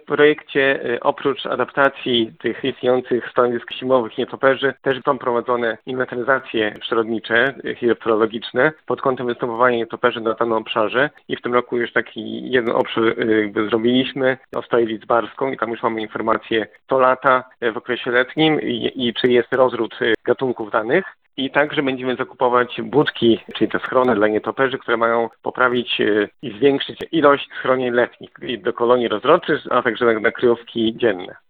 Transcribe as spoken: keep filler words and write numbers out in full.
projekcie oprócz adaptacji tych istniejących stanowisk zimowych nietoperzy też są prowadzone inwentaryzacje przyrodnicze, hidrometeorologiczne pod kątem występowania nietoperzy na danym obszarze i w tym roku już taki jeden obszar jakby zrobiliśmy, Ostoję Lidzbarską i tam już mamy informacje co lata w okresie letnim i, i czy jest rozród gatunków danych. I także będziemy zakupować budki, czyli te schrony dla nietoperzy, które mają poprawić i zwiększyć ilość schronień letnich do kolonii rozrodczych, a także na kryjówki dzienne.